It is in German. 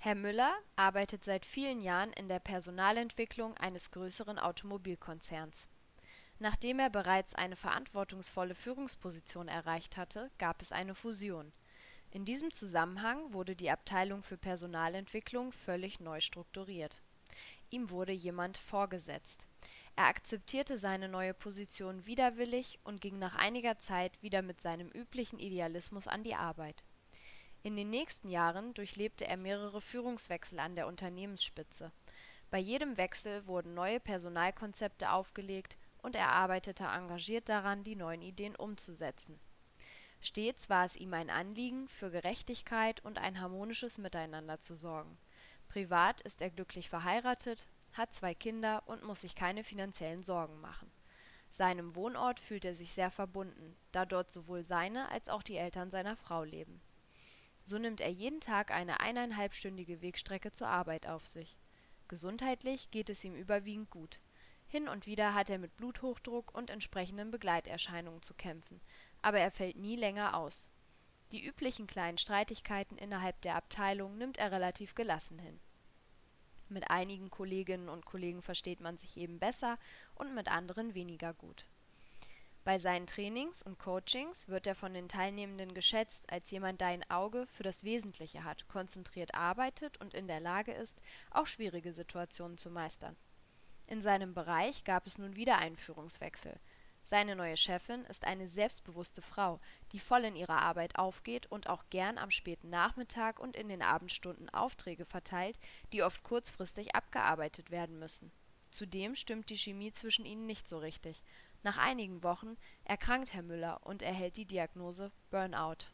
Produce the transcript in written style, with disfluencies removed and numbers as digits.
Herr Müller arbeitet seit vielen Jahren in der Personalentwicklung eines größeren Automobilkonzerns. Nachdem er bereits eine verantwortungsvolle Führungsposition erreicht hatte, gab es eine Fusion. In diesem Zusammenhang wurde die Abteilung für Personalentwicklung völlig neu strukturiert. Ihm wurde jemand vorgesetzt. Er akzeptierte seine neue Position widerwillig und ging nach einiger Zeit wieder mit seinem üblichen Idealismus an die Arbeit. In den nächsten Jahren durchlebte er mehrere Führungswechsel an der Unternehmensspitze. Bei jedem Wechsel wurden neue Personalkonzepte aufgelegt und er arbeitete engagiert daran, die neuen Ideen umzusetzen. Stets war es ihm ein Anliegen, für Gerechtigkeit und ein harmonisches Miteinander zu sorgen. Privat ist er glücklich verheiratet, hat 2 Kinder und muss sich keine finanziellen Sorgen machen. Seinem Wohnort fühlt er sich sehr verbunden, da dort sowohl seine als auch die Eltern seiner Frau leben. So nimmt er jeden Tag eine 1,5-stündige Wegstrecke zur Arbeit auf sich. Gesundheitlich geht es ihm überwiegend gut. Hin und wieder hat er mit Bluthochdruck und entsprechenden Begleiterscheinungen zu kämpfen, aber er fällt nie länger aus. Die üblichen kleinen Streitigkeiten innerhalb der Abteilung nimmt er relativ gelassen hin. Mit einigen Kolleginnen und Kollegen versteht man sich eben besser und mit anderen weniger gut. Bei seinen Trainings und Coachings wird er von den Teilnehmenden geschätzt als jemand, der ein Auge für das Wesentliche hat, konzentriert arbeitet und in der Lage ist, auch schwierige Situationen zu meistern. In seinem Bereich gab es nun wieder einen Führungswechsel. Seine neue Chefin ist eine selbstbewusste Frau, die voll in ihrer Arbeit aufgeht und auch gern am späten Nachmittag und in den Abendstunden Aufträge verteilt, die oft kurzfristig abgearbeitet werden müssen. Zudem stimmt die Chemie zwischen ihnen nicht so richtig. Nach einigen Wochen erkrankt Herr Müller und erhält die Diagnose Burnout.